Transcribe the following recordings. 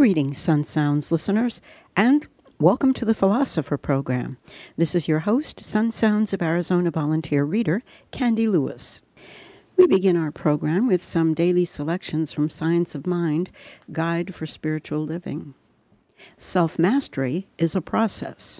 Greetings, Sun Sounds listeners, and welcome to the Philosopher Program. This is your host, Sun Sounds of Arizona volunteer reader, Candy Lewis. We begin our program with some daily selections from Science of Mind, Guide for Spiritual Living. Self-mastery is a process.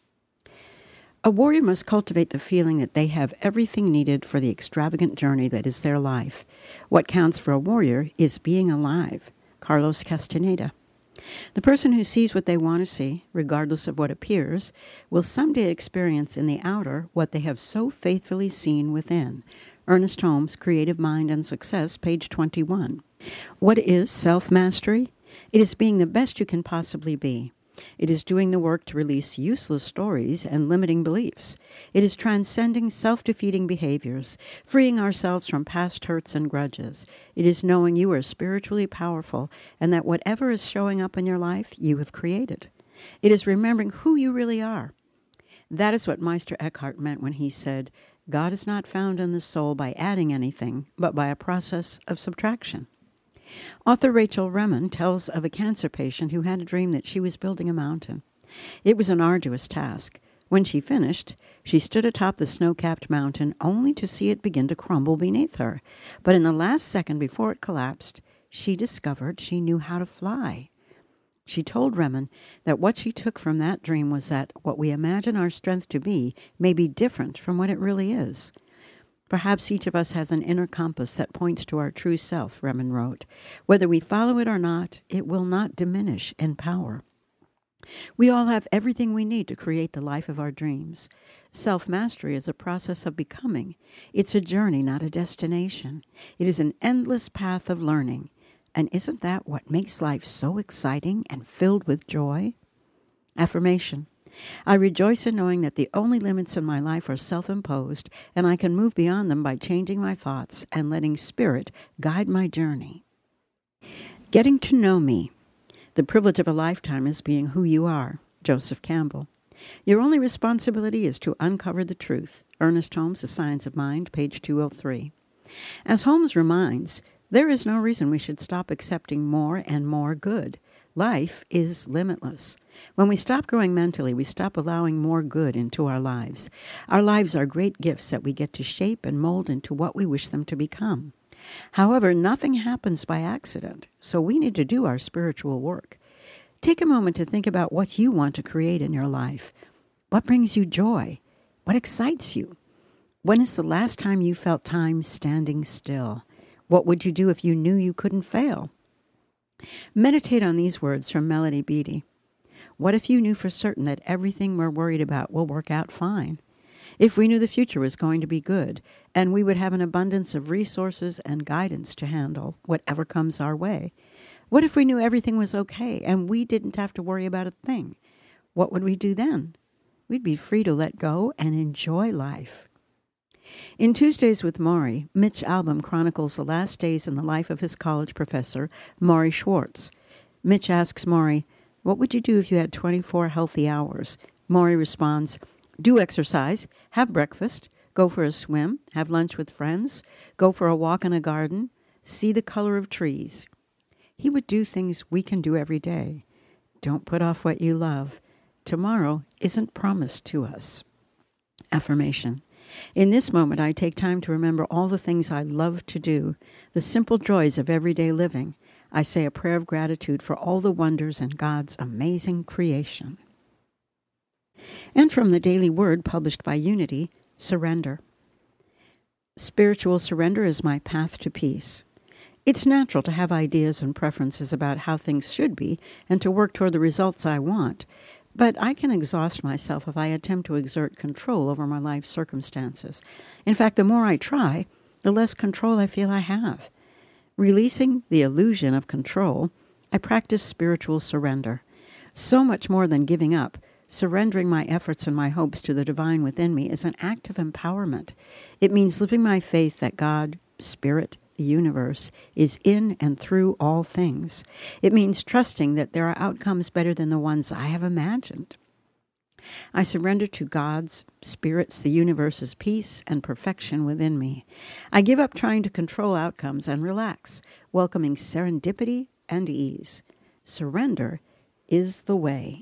A warrior must cultivate the feeling that they have everything needed for the extravagant journey that is their life. What counts for a warrior is being alive. Carlos Castaneda. The person who sees what they want to see, regardless of what appears, will someday experience in the outer what they have so faithfully seen within. Ernest Holmes, Creative Mind and Success, page 21. What is self-mastery? It is being the best you can possibly be. It is doing the work to release useless stories and limiting beliefs. It is transcending self-defeating behaviors, freeing ourselves from past hurts and grudges. It is knowing you are spiritually powerful and that whatever is showing up in your life, you have created. It is remembering who you really are. That is what Meister Eckhart meant when he said, God is not found in the soul by adding anything, but by a process of subtraction. Author Rachel Remen tells of a cancer patient who had a dream that she was building a mountain. It was an arduous task. When she finished, she stood atop the snow-capped mountain only to see it begin to crumble beneath her. But in the last second before it collapsed, she discovered she knew how to fly. She told Remen that what she took from that dream was that what we imagine our strength to be may be different from what it really is. Perhaps each of us has an inner compass that points to our true self, Remen wrote. Whether we follow it or not, it will not diminish in power. We all have everything we need to create the life of our dreams. Self-mastery is a process of becoming. It's a journey, not a destination. It is an endless path of learning. And isn't that what makes life so exciting and filled with joy? Affirmation. I rejoice in knowing that the only limits in my life are self-imposed, and I can move beyond them by changing my thoughts and letting Spirit guide my journey. Getting to know me. The privilege of a lifetime is being who you are. Joseph Campbell. Your only responsibility is to uncover the truth. Ernest Holmes, The Science of Mind, page 203. As Holmes reminds, there is no reason we should stop accepting more and more good. Life is limitless. When we stop growing mentally, we stop allowing more good into our lives. Our lives are great gifts that we get to shape and mold into what we wish them to become. However, nothing happens by accident, so we need to do our spiritual work. Take a moment to think about what you want to create in your life. What brings you joy? What excites you? When is the last time you felt time standing still? What would you do if you knew you couldn't fail? Meditate on these words from Melody Beattie. What if you knew for certain that everything we're worried about will work out fine? If we knew the future was going to be good, and we would have an abundance of resources and guidance to handle whatever comes our way? What if we knew everything was okay, and we didn't have to worry about a thing? What would we do then? We'd be free to let go and enjoy life. In Tuesdays with Maury, Mitch Albom chronicles the last days in the life of his college professor, Maury Schwartz. Mitch asks Maury, what would you do if you had 24 healthy hours? Maury responds, do exercise, have breakfast, go for a swim, have lunch with friends, go for a walk in a garden, see the color of trees. He would do things we can do every day. Don't put off what you love. Tomorrow isn't promised to us. Affirmation. In this moment, I take time to remember all the things I love to do, the simple joys of everyday living. I say a prayer of gratitude for all the wonders in God's amazing creation. And from the Daily Word published by Unity, surrender. Spiritual surrender is my path to peace. It's natural to have ideas and preferences about how things should be and to work toward the results I want. But I can exhaust myself if I attempt to exert control over my life circumstances. In fact, the more I try, the less control I feel I have. Releasing the illusion of control, I practice spiritual surrender. So much more than giving up, surrendering my efforts and my hopes to the divine within me is an act of empowerment. It means living my faith that God, Spirit, the universe, is in and through all things. It means trusting that there are outcomes better than the ones I have imagined. I surrender to God's, Spirit's, the universe's peace and perfection within me. I give up trying to control outcomes and relax, welcoming serendipity and ease. Surrender is the way.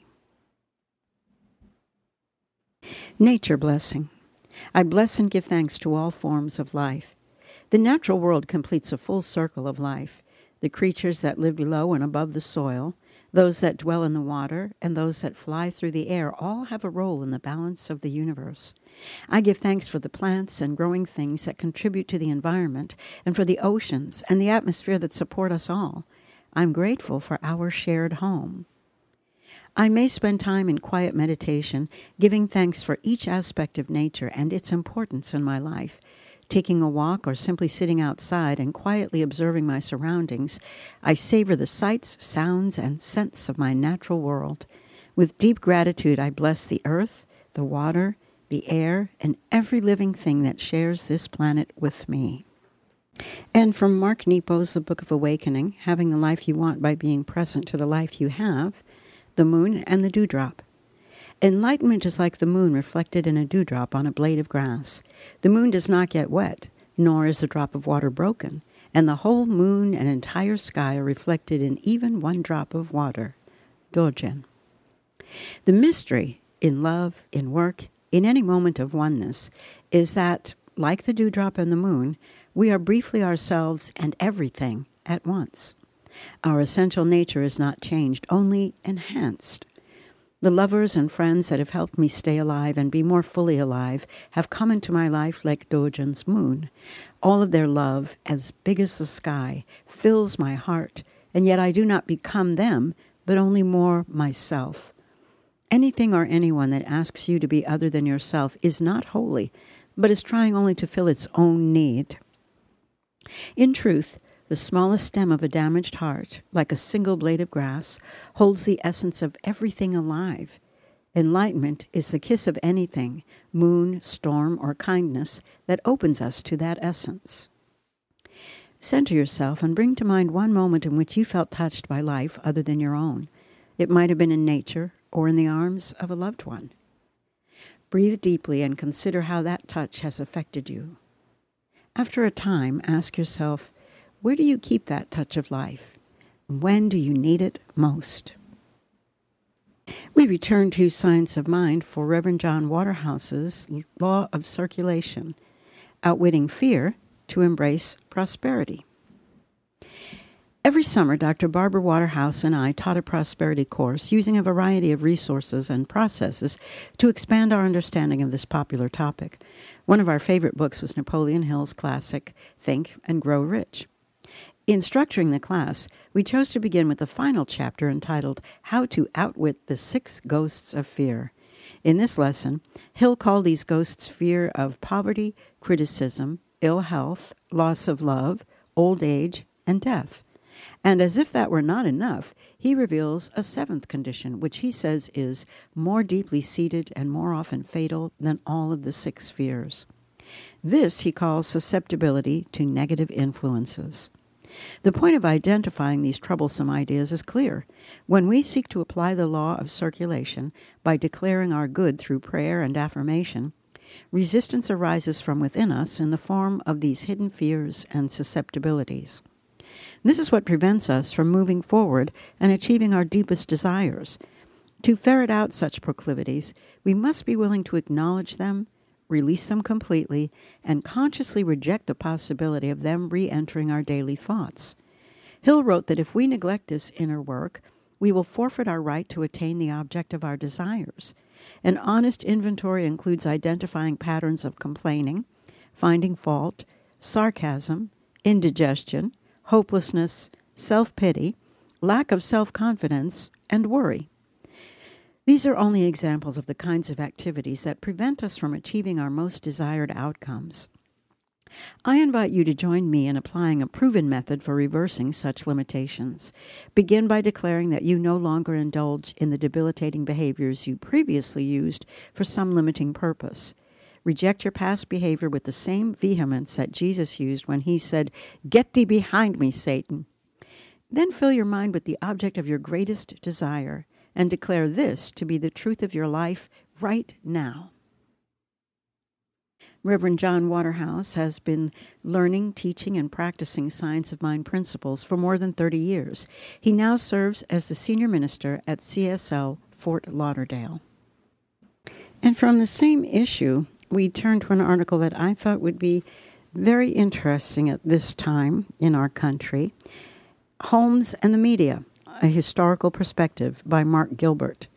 Nature blessing. I bless and give thanks to all forms of life. The natural world completes a full circle of life. The creatures that live below and above the soil, those that dwell in the water, and those that fly through the air all have a role in the balance of the universe. I give thanks for the plants and growing things that contribute to the environment, and for the oceans and the atmosphere that support us all. I'm grateful for our shared home. I may spend time in quiet meditation, giving thanks for each aspect of nature and its importance in my life. Taking a walk or simply sitting outside and quietly observing my surroundings, I savor the sights, sounds, and scents of my natural world. With deep gratitude, I bless the earth, the water, the air, and every living thing that shares this planet with me. And from Mark Nepo's The Book of Awakening, Having the Life You Want by Being Present to the Life You Have, The Moon and the Dewdrop. Enlightenment is like the moon reflected in a dewdrop on a blade of grass. The moon does not get wet, nor is a drop of water broken, and the whole moon and entire sky are reflected in even one drop of water. Dogen. The mystery in love, in work, in any moment of oneness, is that, like the dewdrop and the moon, we are briefly ourselves and everything at once. Our essential nature is not changed, only enhanced. The lovers and friends that have helped me stay alive and be more fully alive have come into my life like Dogen's moon. All of their love, as big as the sky, fills my heart, and yet I do not become them, but only more myself. Anything or anyone that asks you to be other than yourself is not holy, but is trying only to fill its own need. In truth, the smallest stem of a damaged heart, like a single blade of grass, holds the essence of everything alive. Enlightenment is the kiss of anything, moon, storm, or kindness, that opens us to that essence. Center yourself and bring to mind one moment in which you felt touched by life other than your own. It might have been in nature or in the arms of a loved one. Breathe deeply and consider how that touch has affected you. After a time, ask yourself, where do you keep that touch of life? When do you need it most? We return to Science of Mind for Reverend John Waterhouse's Law of Circulation, Outwitting Fear to Embrace Prosperity. Every summer, Dr. Barbara Waterhouse and I taught a prosperity course using a variety of resources and processes to expand our understanding of this popular topic. One of our favorite books was Napoleon Hill's classic, Think and Grow Rich. In structuring the class, we chose to begin with the final chapter entitled How to Outwit the 6 Ghosts of Fear. In this lesson, Hill called these ghosts fear of poverty, criticism, ill health, loss of love, old age, and death. And as if that were not enough, he reveals a 7th condition, which he says is more deeply seated and more often fatal than all of the 6 fears. This he calls susceptibility to negative influences. The point of identifying these troublesome ideas is clear. When we seek to apply the law of circulation by declaring our good through prayer and affirmation, resistance arises from within us in the form of these hidden fears and susceptibilities. This is what prevents us from moving forward and achieving our deepest desires. To ferret out such proclivities, we must be willing to acknowledge them, release them completely, and consciously reject the possibility of them re-entering our daily thoughts. Hill wrote that if we neglect this inner work, we will forfeit our right to attain the object of our desires. An honest inventory includes identifying patterns of complaining, finding fault, sarcasm, indigestion, hopelessness, self-pity, lack of self-confidence, and worry. These are only examples of the kinds of activities that prevent us from achieving our most desired outcomes. I invite you to join me in applying a proven method for reversing such limitations. Begin by declaring that you no longer indulge in the debilitating behaviors you previously used for some limiting purpose. Reject your past behavior with the same vehemence that Jesus used when he said, "Get thee behind me, Satan." Then fill your mind with the object of your greatest desire and declare this to be the truth of your life right now. Reverend John Waterhouse has been learning, teaching, and practicing Science of Mind principles for more than 30 years. He now serves as the senior minister at CSL Fort Lauderdale. And from the same issue, we turn to an article that I thought would be very interesting at this time in our country. Holmes and the Media, A Historical Perspective by Mark Gilbert.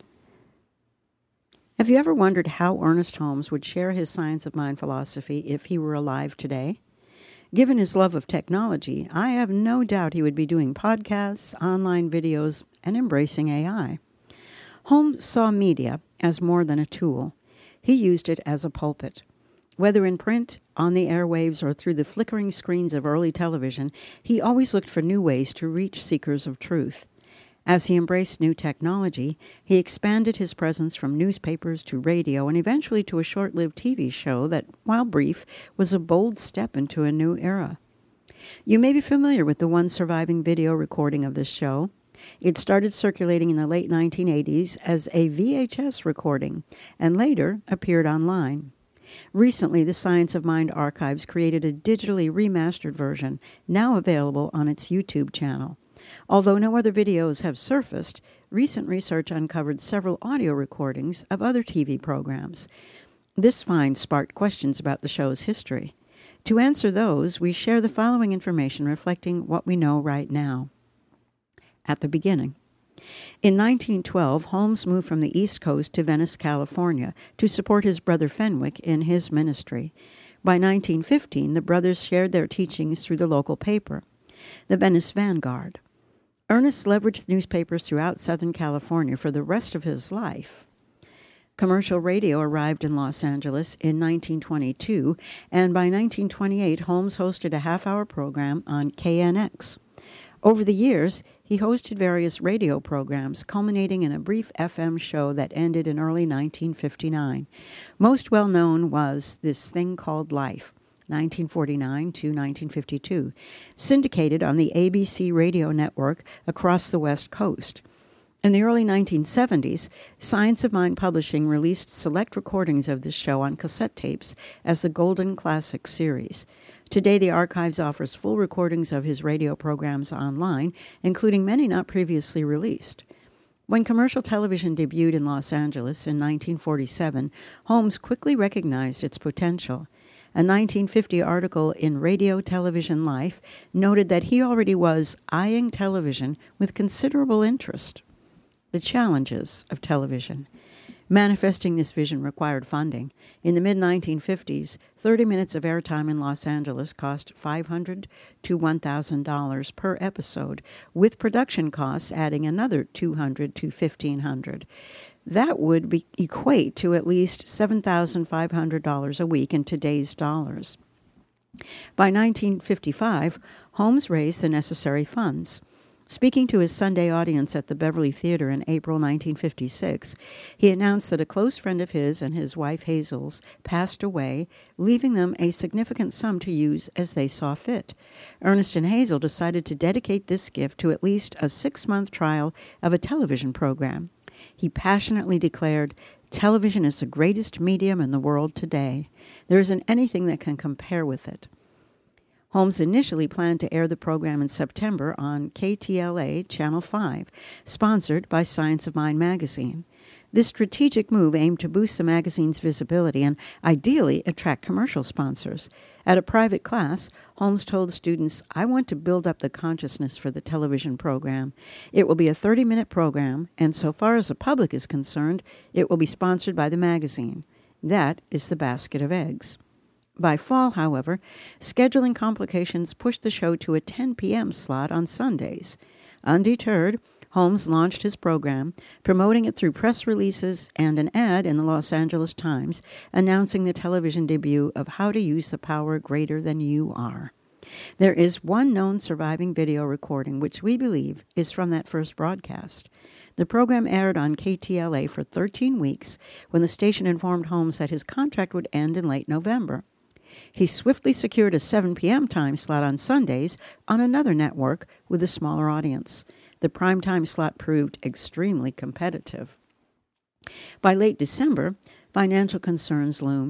Have you ever wondered how Ernest Holmes would share his Science of Mind philosophy if he were alive today? Given his love of technology, I have no doubt he would be doing podcasts, online videos, and embracing AI. Holmes saw media as more than a tool. He used it as a pulpit. Whether in print, on the airwaves, or through the flickering screens of early television, he always looked for new ways to reach seekers of truth. As he embraced new technology, he expanded his presence from newspapers to radio and eventually to a short-lived TV show that, while brief, was a bold step into a new era. You may be familiar with the one surviving video recording of this show. It started circulating in the late 1980s as a VHS recording and later appeared online. Recently, the Science of Mind Archives created a digitally remastered version, now available on its YouTube channel. Although no other videos have surfaced, recent research uncovered several audio recordings of other TV programs. This find sparked questions about the show's history. To answer those, we share the following information reflecting what we know right now. At the beginning. In 1912, Holmes moved from the East Coast to Venice, California, to support his brother Fenwick in his ministry. By 1915, the brothers shared their teachings through the local paper, the Venice Vanguard. Ernest leveraged newspapers throughout Southern California for the rest of his life. Commercial radio arrived in Los Angeles in 1922, and by 1928, Holmes hosted a half-hour program on KNX. Over the years, he hosted various radio programs, culminating in a brief FM show that ended in early 1959. Most well-known was This Thing Called Life, 1949 to 1952, syndicated on the ABC radio network across the West Coast. In the early 1970s, Science of Mind Publishing released select recordings of this show on cassette tapes as the Golden Classic series. Today, the archives offers full recordings of his radio programs online, including many not previously released. When commercial television debuted in Los Angeles in 1947, Holmes quickly recognized its potential. A 1950 article in Radio Television Life noted that he already was eyeing television with considerable interest. The challenges of television. Manifesting this vision required funding. In the mid-1950s, 30 minutes of airtime in Los Angeles cost $500 to $1,000 per episode, with production costs adding another $200 to $1,500. That would equate to at least $7,500 a week in today's dollars. By 1955, Holmes raised the necessary funds. Speaking to his Sunday audience at the Beverly Theater in April 1956, he announced that a close friend of his and his wife Hazel's passed away, leaving them a significant sum to use as they saw fit. Ernest and Hazel decided to dedicate this gift to at least a 6-month trial of a television program. He passionately declared, "Television is the greatest medium in the world today. There isn't anything that can compare with it." Holmes initially planned to air the program in September on KTLA Channel 5, sponsored by Science of Mind magazine. This strategic move aimed to boost the magazine's visibility and ideally attract commercial sponsors. At a private class, Holmes told students, "I want to build up the consciousness for the television program. It will be a 30-minute program, and so far as the public is concerned, it will be sponsored by the magazine. That is the basket of eggs." By fall, however, scheduling complications pushed the show to a 10 p.m. slot on Sundays. Undeterred, Holmes launched his program, promoting it through press releases and an ad in the Los Angeles Times announcing the television debut of How to Use the Power Greater Than You Are. There is one known surviving video recording which we believe is from that first broadcast. The program aired on KTLA for 13 weeks when the station informed Holmes that his contract would end in late November. He swiftly secured a 7 p.m. time slot on Sundays on another network with a smaller audience. The primetime slot proved extremely competitive. By late December, financial concerns loomed.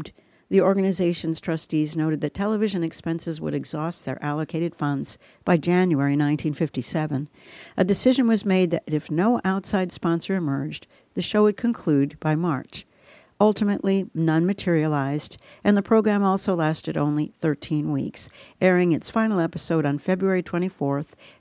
The organization's trustees noted that television expenses would exhaust their allocated funds by January 1957. A decision was made that if no outside sponsor emerged, the show would conclude by March. Ultimately, none materialized, and the program also lasted only 13 weeks, airing its final episode on February 24,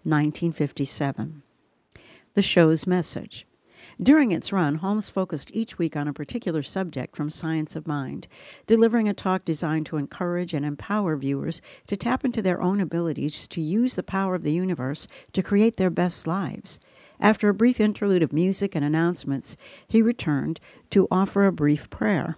1957. The show's message. During its run, Holmes focused each week on a particular subject from Science of Mind, delivering a talk designed to encourage and empower viewers to tap into their own abilities to use the power of the universe to create their best lives. After a brief interlude of music and announcements, he returned to offer a brief prayer.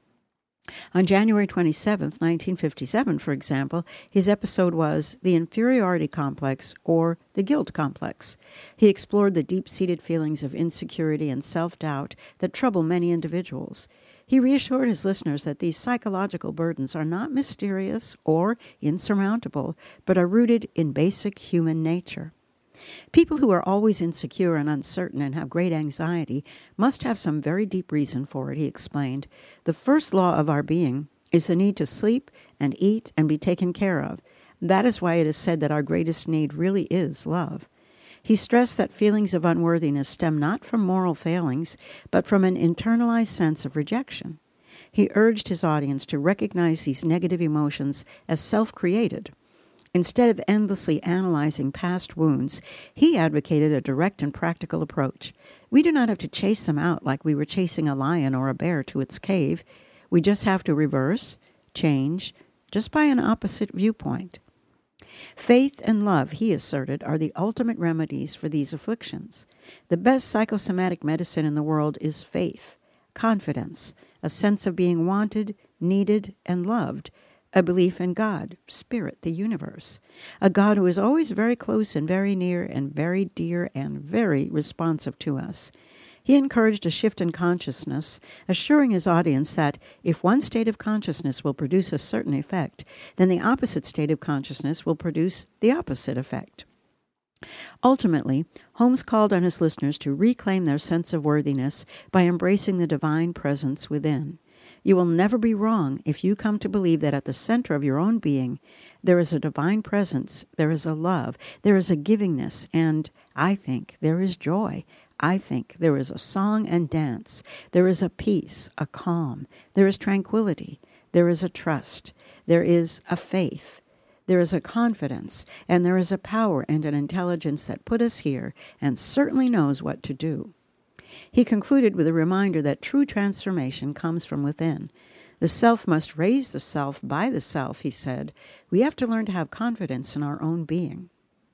On January 27, 1957, for example, his episode was The Inferiority Complex, or The Guilt Complex. He explored the deep-seated feelings of insecurity and self-doubt that trouble many individuals. He reassured his listeners that these psychological burdens are not mysterious or insurmountable, but are rooted in basic human nature. People who are always insecure and uncertain and have great anxiety must have some very deep reason for it, he explained. The first law of our being is the need to sleep and eat and be taken care of. That is why it is said that our greatest need really is love. He stressed that feelings of unworthiness stem not from moral failings, but from an internalized sense of rejection. He urged his audience to recognize these negative emotions as self-created. Instead of endlessly analyzing past wounds, he advocated a direct and practical approach. We do not have to chase them out like we were chasing a lion or a bear to its cave. We just have to reverse, change, just by an opposite viewpoint. Faith and love, he asserted, are the ultimate remedies for these afflictions. The best psychosomatic medicine in the world is faith, confidence, a sense of being wanted, needed, and loved, a belief in God, Spirit, the universe, a God who is always very close and very near and very dear and very responsive to us. He encouraged a shift in consciousness, assuring his audience that if one state of consciousness will produce a certain effect, then the opposite state of consciousness will produce the opposite effect. Ultimately, Holmes called on his listeners to reclaim their sense of worthiness by embracing the divine presence within. You will never be wrong if you come to believe that at the center of your own being, there is a divine presence, there is a love, there is a givingness, and I think there is joy. I think there is a song and dance. There is a peace, a calm. There is tranquility. There is a trust. There is a faith. There is a confidence, and there is a power and an intelligence that put us here and certainly knows what to do. He concluded with a reminder that true transformation comes from within. The self must raise the self by the self, he said. We have to learn to have confidence in our own being.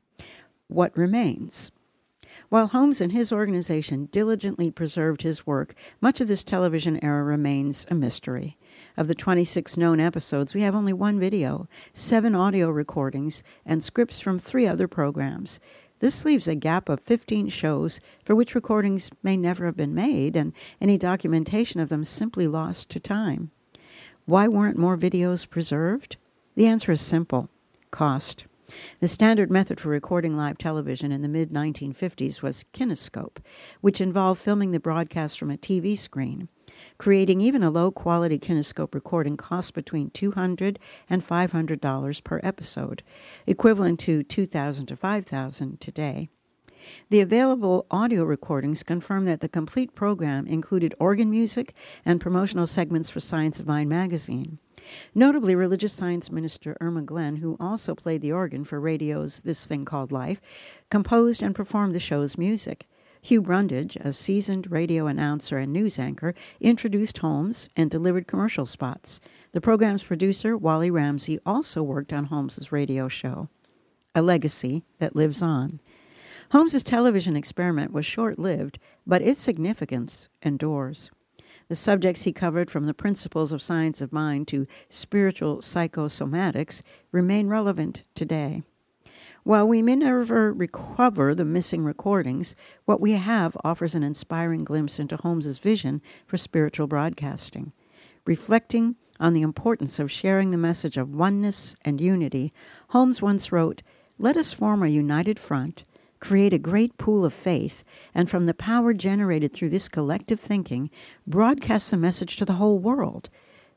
What remains? While Holmes and his organization diligently preserved his work, much of this television era remains a mystery. Of the 26 known episodes, we have only one video, 7 audio recordings, and scripts from 3 other programs. This leaves a gap of 15 shows for which recordings may never have been made, and any documentation of them simply lost to time. Why weren't more videos preserved? The answer is simple: cost. The standard method for recording live television in the mid-1950s was kinescope, which involved filming the broadcast from a TV screen. Creating even a low-quality kinescope recording cost between $200 and $500 per episode, equivalent to $2,000 to $5,000 today. The available audio recordings confirm that the complete program included organ music and promotional segments for Science of Mind magazine. Notably, religious science minister Irma Glenn, who also played the organ for radio's This Thing Called Life, composed and performed the show's music. Hugh Brundage, a seasoned radio announcer and news anchor, introduced Holmes and delivered commercial spots. The program's producer, Wally Ramsey, also worked on Holmes's radio show, a legacy that lives on. Holmes's television experiment was short-lived, but its significance endures. The subjects he covered, from the principles of Science of Mind to spiritual psychosomatics, remain relevant today. While we may never recover the missing recordings, what we have offers an inspiring glimpse into Holmes's vision for spiritual broadcasting. Reflecting on the importance of sharing the message of oneness and unity, Holmes once wrote, "Let us form a united front, create a great pool of faith, and from the power generated through this collective thinking, broadcast the message to the whole world."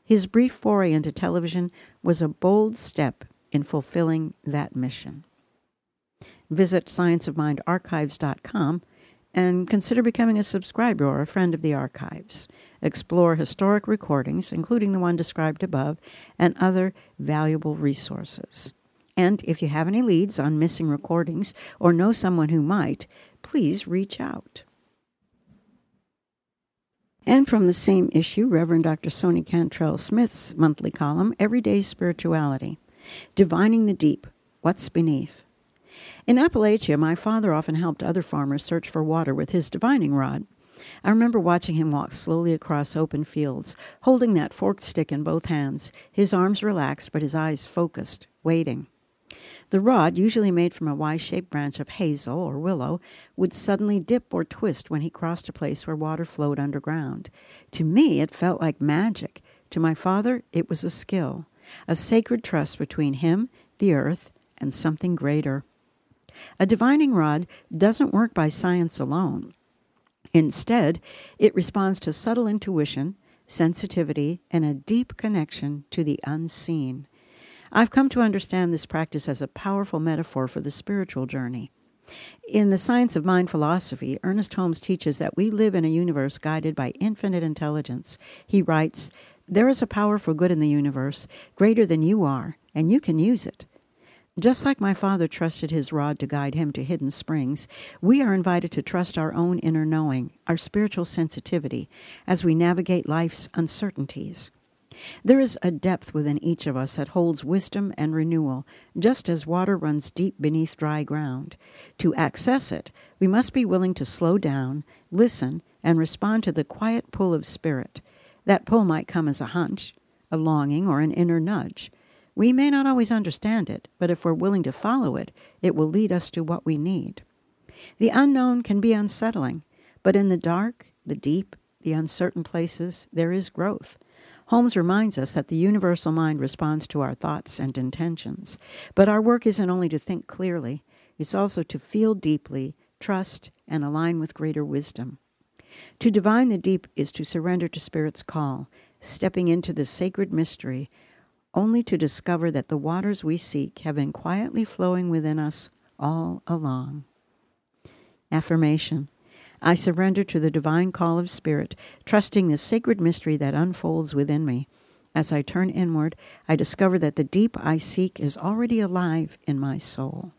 His brief foray into television was a bold step in fulfilling that mission. Visit scienceofmindarchives.com and consider becoming a subscriber or a friend of the archives. Explore historic recordings, including the one described above, and other valuable resources. And if you have any leads on missing recordings or know someone who might, please reach out. And from the same issue, Reverend Dr. Soni Cantrell Smith's monthly column, Everyday Spirituality, Divining the Deep, What's Beneath. In Appalachia, my father often helped other farmers search for water with his divining rod. I remember watching him walk slowly across open fields, holding that forked stick in both hands, his arms relaxed but his eyes focused, waiting. The rod, usually made from a Y-shaped branch of hazel or willow, would suddenly dip or twist when he crossed a place where water flowed underground. To me, it felt like magic. To my father, it was a skill, a sacred trust between him, the earth, and something greater. A divining rod doesn't work by science alone. Instead, it responds to subtle intuition, sensitivity, and a deep connection to the unseen. I've come to understand this practice as a powerful metaphor for the spiritual journey. In The Science of Mind philosophy, Ernest Holmes teaches that we live in a universe guided by infinite intelligence. He writes, "There is a power for good in the universe, greater than you are, and you can use it." Just like my father trusted his rod to guide him to hidden springs, we are invited to trust our own inner knowing, our spiritual sensitivity, as we navigate life's uncertainties. There is a depth within each of us that holds wisdom and renewal, just as water runs deep beneath dry ground. To access it, we must be willing to slow down, listen, and respond to the quiet pull of spirit. That pull might come as a hunch, a longing, or an inner nudge. We may not always understand it, but if we're willing to follow it, it will lead us to what we need. The unknown can be unsettling, but in the dark, the deep, the uncertain places, there is growth. Holmes reminds us that the universal mind responds to our thoughts and intentions, but our work isn't only to think clearly, it's also to feel deeply, trust, and align with greater wisdom. To divine the deep is to surrender to Spirit's call, stepping into the sacred mystery, only to discover that the waters we seek have been quietly flowing within us all along. Affirmation. I surrender to the divine call of Spirit, trusting the sacred mystery that unfolds within me. As I turn inward, I discover that the deep I seek is already alive in my soul.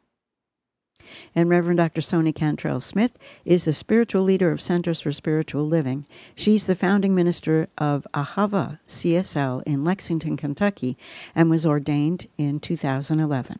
And Reverend Dr. Soni Cantrell Smith is the spiritual leader of Centers for Spiritual Living. She's the founding minister of Ahava CSL in Lexington, Kentucky, and was ordained in 2011.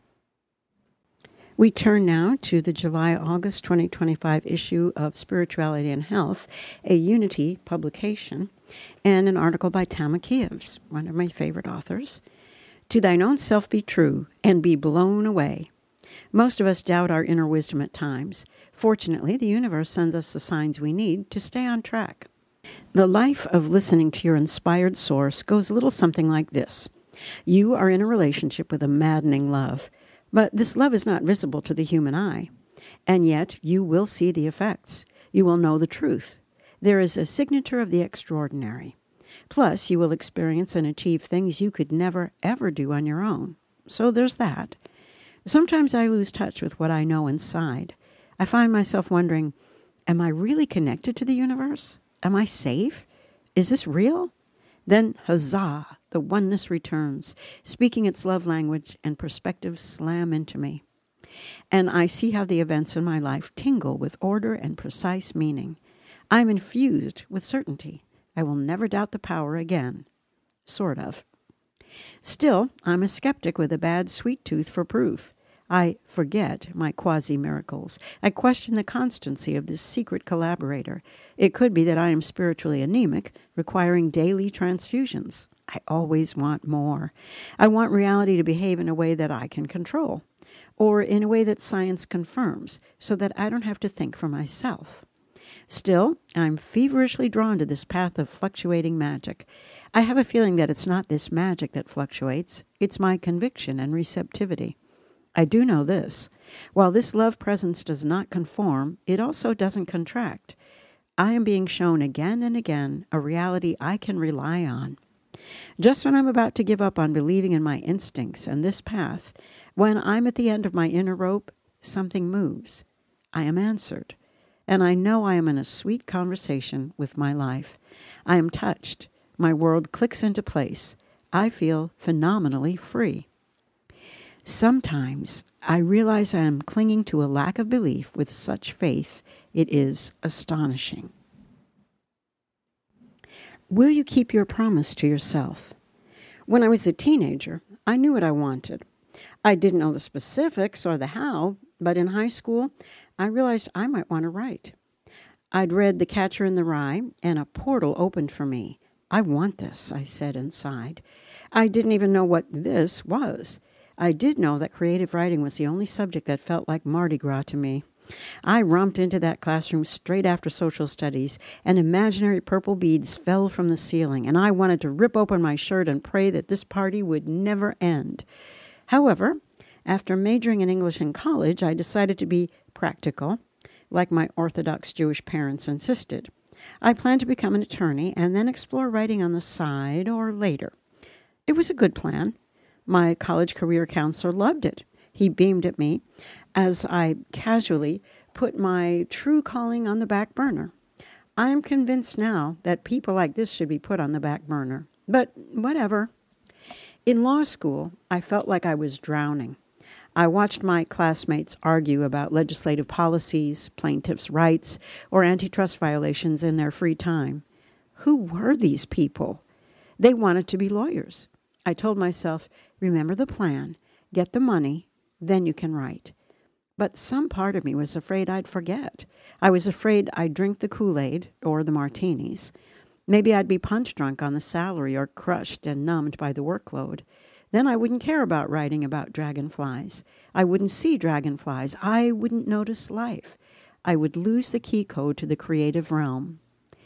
We turn now to the July-August 2025 issue of Spirituality and Health, a Unity publication, and an article by Tama Kievs, one of my favorite authors. To thine own self be true, and be blown away. Most of us doubt our inner wisdom at times. Fortunately, the universe sends us the signs we need to stay on track. The life of listening to your inspired source goes a little something like this. You are in a relationship with a maddening love, but this love is not visible to the human eye. And yet, you will see the effects. You will know the truth. There is a signature of the extraordinary. Plus, you will experience and achieve things you could never, ever do on your own. So there's that. Sometimes I lose touch with what I know inside. I find myself wondering, am I really connected to the universe? Am I safe? Is this real? Then, huzzah, the oneness returns, speaking its love language, and perspectives slam into me. And I see how the events in my life tingle with order and precise meaning. I'm infused with certainty. I will never doubt the power again. Sort of. Still, I'm a skeptic with a bad sweet tooth for proof. I forget my quasi-miracles. I question the constancy of this secret collaborator. It could be that I am spiritually anemic, requiring daily transfusions. I always want more. I want reality to behave in a way that I can control, or in a way that science confirms, so that I don't have to think for myself. Still, I'm feverishly drawn to this path of fluctuating magic. I have a feeling that it's not this magic that fluctuates, it's my conviction and receptivity. I do know this. While this love presence does not conform, it also doesn't contract. I am being shown again and again a reality I can rely on. Just when I'm about to give up on believing in my instincts and this path, when I'm at the end of my inner rope, something moves. I am answered, and I know I am in a sweet conversation with my life. I am touched. My world clicks into place. I feel phenomenally free. Sometimes I realize I am clinging to a lack of belief with such faith. It is astonishing. Will you keep your promise to yourself? When I was a teenager, I knew what I wanted. I didn't know the specifics or the how, but in high school, I realized I might want to write. I'd read The Catcher in the Rye, and a portal opened for me. I want this, I said inside. I didn't even know what this was. I did know that creative writing was the only subject that felt like Mardi Gras to me. I romped into that classroom straight after social studies, and imaginary purple beads fell from the ceiling, and I wanted to rip open my shirt and pray that this party would never end. However, after majoring in English in college, I decided to be practical, like my Orthodox Jewish parents insisted. I planned to become an attorney and then explore writing on the side or later. It was a good plan. My college career counselor loved it. He beamed at me as I casually put my true calling on the back burner. I am convinced now that people like this should be put on the back burner. But whatever. In law school, I felt like I was drowning. I watched my classmates argue about legislative policies, plaintiffs' rights, or antitrust violations in their free time. Who were these people? They wanted to be lawyers. I told myself, remember the plan, get the money, then you can write. But some part of me was afraid I'd forget. I was afraid I'd drink the Kool-Aid or the martinis. Maybe I'd be punch drunk on the salary or crushed and numbed by the workload. Then I wouldn't care about writing about dragonflies. I wouldn't see dragonflies. I wouldn't notice life. I would lose the key code to the creative realm.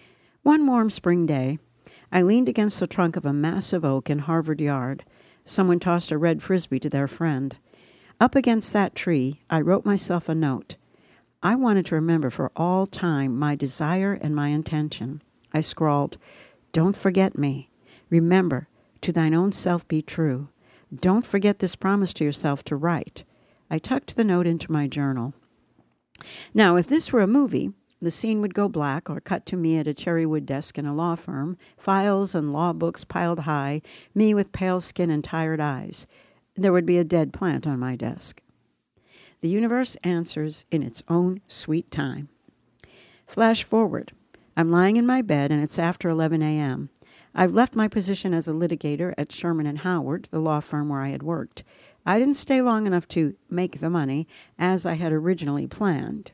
One warm spring day, I leaned against the trunk of a massive oak in Harvard Yard. Someone tossed a red frisbee to their friend. Up against that tree, I wrote myself a note. I wanted to remember for all time my desire and my intention. I scrawled, "Don't forget me. Remember, to thine own self be true. Don't forget this promise to yourself to write." I tucked the note into my journal. Now, if this were a movie, the scene would go black or cut to me at a cherrywood desk in a law firm, files and law books piled high, me with pale skin and tired eyes. There would be a dead plant on my desk. The universe answers in its own sweet time. Flash forward. I'm lying in my bed, and it's after 11 a.m. I've left my position as a litigator at Sherman & Howard, the law firm where I had worked. I didn't stay long enough to make the money, as I had originally planned.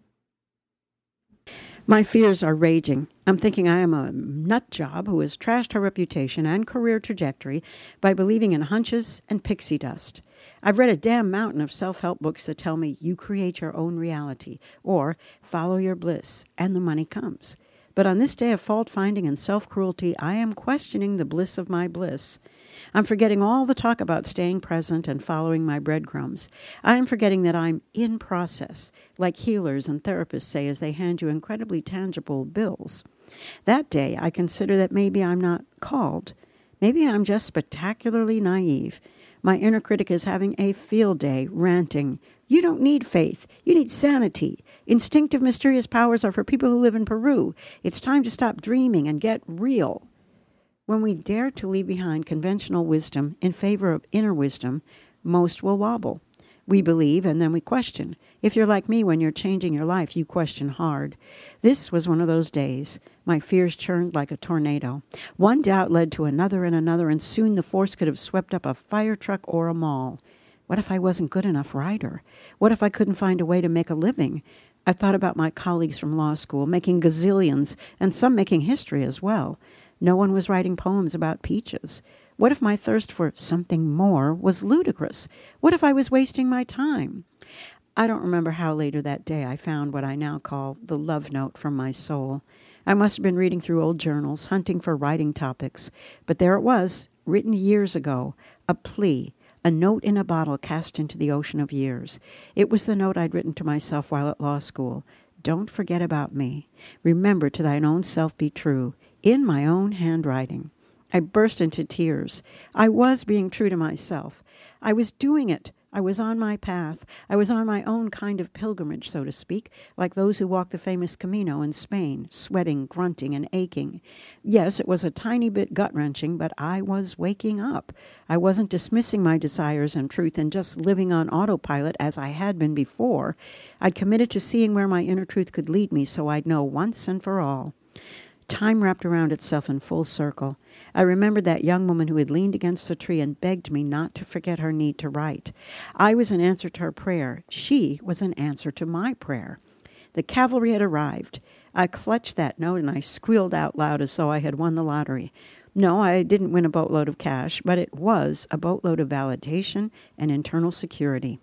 My fears are raging. I'm thinking I am a nut job who has trashed her reputation and career trajectory by believing in hunches and pixie dust. I've read a damn mountain of self-help books that tell me you create your own reality, or follow your bliss, and the money comes. But on this day of fault-finding and self-cruelty, I am questioning the bliss of my bliss. I'm forgetting all the talk about staying present and following my breadcrumbs. I am forgetting that I'm in process, like healers and therapists say as they hand you incredibly tangible bills. That day, I consider that maybe I'm not called. Maybe I'm just spectacularly naive. My inner critic is having a field day, ranting, "You don't need faith. You need sanity. Instinctive, mysterious powers are for people who live in Peru. It's time to stop dreaming and get real." When we dare to leave behind conventional wisdom in favor of inner wisdom, most will wobble. We believe and then we question. If you're like me, when you're changing your life, you question hard. This was one of those days. My fears churned like a tornado. One doubt led to another, and soon the force could have swept up a fire truck or a mall. What if I wasn't good enough writer? What if I couldn't find a way to make a living? I thought about my colleagues from law school making gazillions, and some making history as well. No one was writing poems about peaches. What if my thirst for something more was ludicrous? What if I was wasting my time? I don't remember how later that day I found what I now call the love note from my soul. I must have been reading through old journals, hunting for writing topics. But there it was, written years ago, a plea, a note in a bottle cast into the ocean of years. It was the note I'd written to myself while at law school. Don't forget about me. Remember, to thine own self be true. In my own handwriting. I burst into tears. I was being true to myself. I was doing it. I was on my path. I was on my own kind of pilgrimage, so to speak, like those who walk the famous Camino in Spain, sweating, grunting, and aching. Yes, it was a tiny bit gut-wrenching, but I was waking up. I wasn't dismissing my desires and truth and just living on autopilot as I had been before. I'd committed to seeing where my inner truth could lead me so I'd know once and for all. Time wrapped around itself in full circle. I remembered that young woman who had leaned against the tree and begged me not to forget her need to write. I was an answer to her prayer. She was an answer to my prayer. The cavalry had arrived. I clutched that note and I squealed out loud as though I had won the lottery. No, I didn't win a boatload of cash, but it was a boatload of validation and internal security.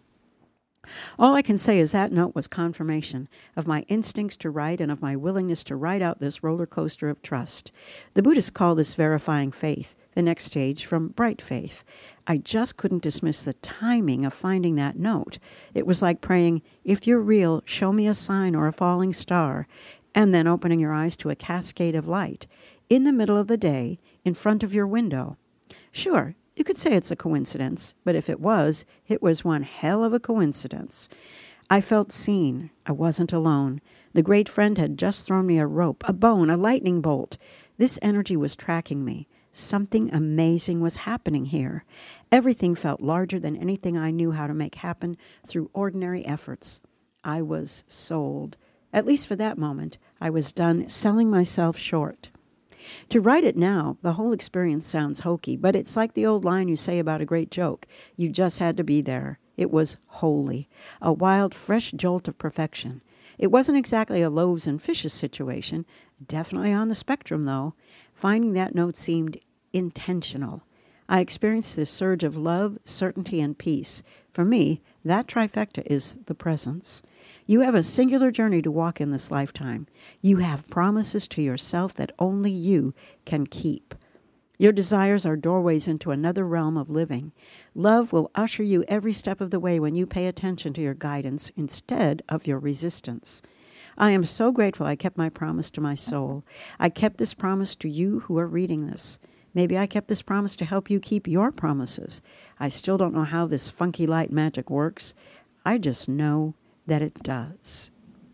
All I can say is that note was confirmation of my instincts to write and of my willingness to ride out this roller coaster of trust. The Buddhists call this verifying faith, the next stage from bright faith. I just couldn't dismiss the timing of finding that note. It was like praying, if you're real, show me a sign or a falling star, and then opening your eyes to a cascade of light in the middle of the day in front of your window. Sure, you could say it's a coincidence, but if it was one hell of a coincidence. I felt seen. I wasn't alone. The great friend had just thrown me a rope, a bone, a lightning bolt. This energy was tracking me. Something amazing was happening here. Everything felt larger than anything I knew how to make happen through ordinary efforts. I was sold. At least for that moment, I was done selling myself short. To write it now, the whole experience sounds hokey, but it's like the old line you say about a great joke. You just had to be there. It was holy, a wild, fresh jolt of perfection. It wasn't exactly a loaves and fishes situation, definitely on the spectrum, though. Finding that note seemed intentional. I experienced this surge of love, certainty, and peace. For me, that trifecta is the presence. You have a singular journey to walk in this lifetime. You have promises to yourself that only you can keep. Your desires are doorways into another realm of living. Love will usher you every step of the way when you pay attention to your guidance instead of your resistance. I am so grateful I kept my promise to my soul. I kept this promise to you who are reading this. Maybe I kept this promise to help you keep your promises. I still don't know how this funky light magic works. I just know that it does.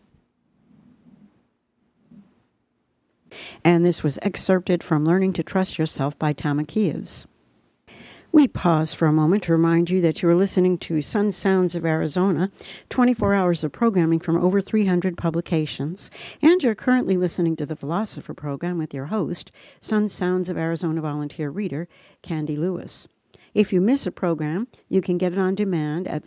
And this was excerpted from Learning to Trust Yourself by Tama Kieves. We pause for a moment to remind you that you are listening to Sun Sounds of Arizona, 24 hours of programming from over 300 publications, and you're currently listening to the Philosopher Program with your host, Sun Sounds of Arizona volunteer reader, Candy Lewis. If you miss a program, you can get it on demand at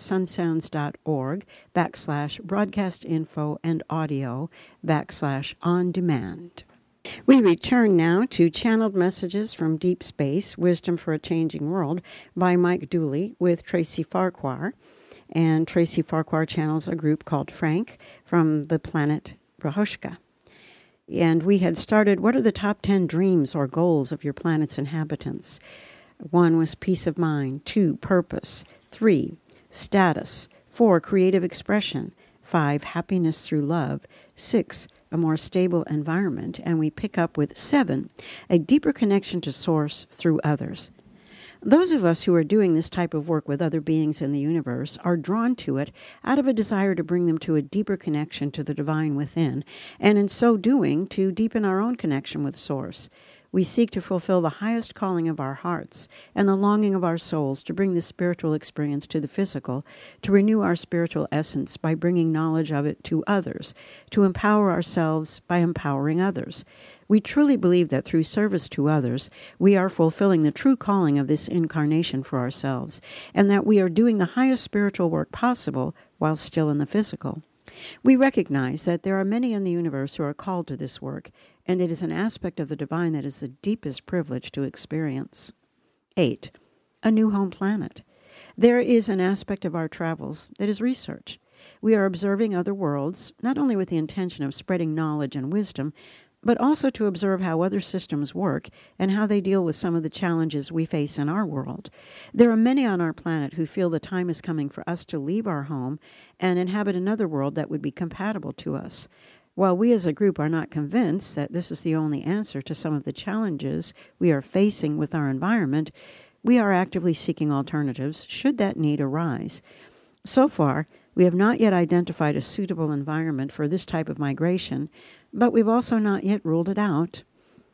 sunsounds.org/broadcast info and audio /on-demand. We return now to Channeled Messages from Deep Space, Wisdom for a Changing World by Mike Dooley with Tracy Farquhar. And Tracy Farquhar channels a group called Frank from the planet Rahoshka. And we had started, what are the top 10 dreams or goals of your planet's inhabitants? 1 was peace of mind. 2, purpose. 3, status. 4, creative expression. 5, happiness through love. 6, a more stable environment. And we pick up with 7, a deeper connection to Source through others. Those of us who are doing this type of work with other beings in the universe are drawn to it out of a desire to bring them to a deeper connection to the divine within, and in so doing, to deepen our own connection with Source. We seek to fulfill the highest calling of our hearts and the longing of our souls to bring the spiritual experience to the physical, to renew our spiritual essence by bringing knowledge of it to others, to empower ourselves by empowering others. We truly believe that through service to others, we are fulfilling the true calling of this incarnation for ourselves, and that we are doing the highest spiritual work possible while still in the physical. We recognize that there are many in the universe who are called to this work, and it is an aspect of the divine that is the deepest privilege to experience. 8. A new home planet. There is an aspect of our travels that is research. We are observing other worlds, not only with the intention of spreading knowledge and wisdom, but also to observe how other systems work and how they deal with some of the challenges we face in our world. There are many on our planet who feel the time is coming for us to leave our home and inhabit another world that would be compatible to us. While we as a group are not convinced that this is the only answer to some of the challenges we are facing with our environment, we are actively seeking alternatives should that need arise. So far, we have not yet identified a suitable environment for this type of migration, but we've also not yet ruled it out.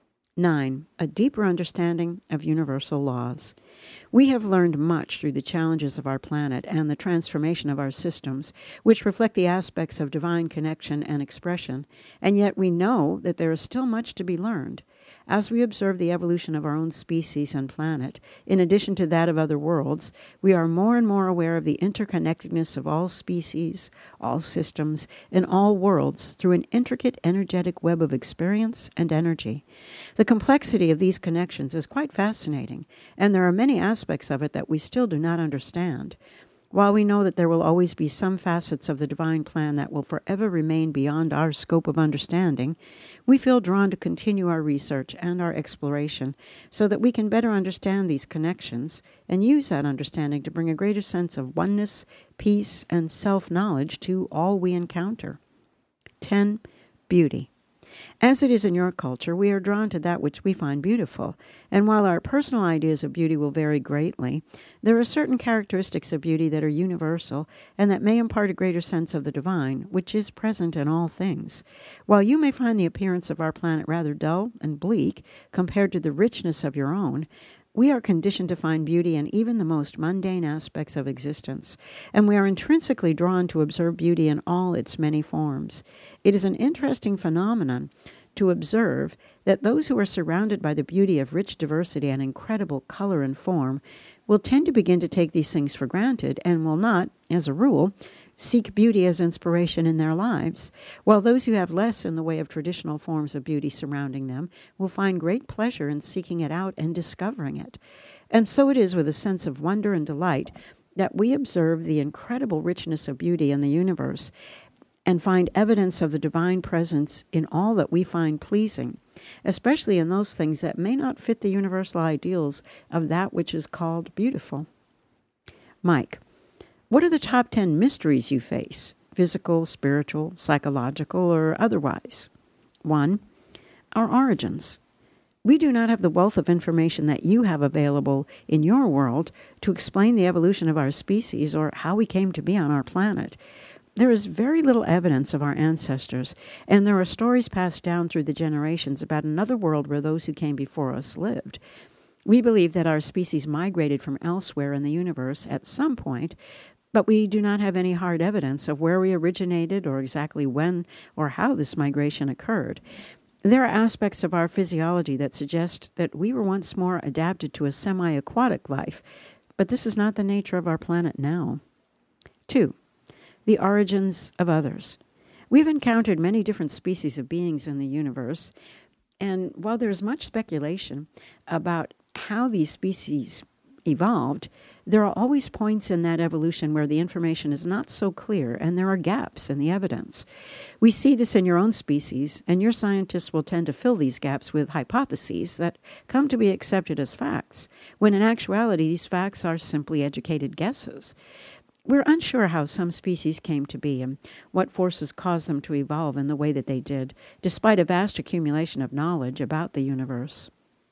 9. A deeper understanding of universal laws. We have learned much through the challenges of our planet and the transformation of our systems, which reflect the aspects of divine connection and expression, and yet we know that there is still much to be learned. As we observe the evolution of our own species and planet, in addition to that of other worlds, we are more and more aware of the interconnectedness of all species, all systems, and all worlds through an intricate energetic web of experience and energy. The complexity of these connections is quite fascinating, and there are many aspects of it that we still do not understand. While we know that there will always be some facets of the divine plan that will forever remain beyond our scope of understanding, we feel drawn to continue our research and our exploration so that we can better understand these connections and use that understanding to bring a greater sense of oneness, peace, and self-knowledge to all we encounter. 10. Beauty. As it is in your culture, we are drawn to that which we find beautiful, and while our personal ideas of beauty will vary greatly, there are certain characteristics of beauty that are universal and that may impart a greater sense of the divine, which is present in all things. While you may find the appearance of our planet rather dull and bleak compared to the richness of your own, we are conditioned to find beauty in even the most mundane aspects of existence, and we are intrinsically drawn to observe beauty in all its many forms. It is an interesting phenomenon to observe that those who are surrounded by the beauty of rich diversity and incredible color and form will tend to begin to take these things for granted and will not, as a rule, seek beauty as inspiration in their lives, while those who have less in the way of traditional forms of beauty surrounding them will find great pleasure in seeking it out and discovering it. And so it is with a sense of wonder and delight that we observe the incredible richness of beauty in the universe and find evidence of the divine presence in all that we find pleasing, especially in those things that may not fit the universal ideals of that which is called beautiful. Mike, what are the top 10 mysteries you face, physical, spiritual, psychological, or otherwise? 1. Our origins. We do not have the wealth of information that you have available in your world to explain the evolution of our species or how we came to be on our planet. There is very little evidence of our ancestors, and there are stories passed down through the generations about another world where those who came before us lived. We believe that our species migrated from elsewhere in the universe at some point, but we do not have any hard evidence of where we originated or exactly when or how this migration occurred. There are aspects of our physiology that suggest that we were once more adapted to a semi-aquatic life, but this is not the nature of our planet now. 2. The origins of others. We've encountered many different species of beings in the universe, and while there is much speculation about how these species evolved, there are always points in that evolution where the information is not so clear and there are gaps in the evidence. We see this in your own species, and your scientists will tend to fill these gaps with hypotheses that come to be accepted as facts, when in actuality these facts are simply educated guesses. We're unsure how some species came to be and what forces caused them to evolve in the way that they did, despite a vast accumulation of knowledge about the universe.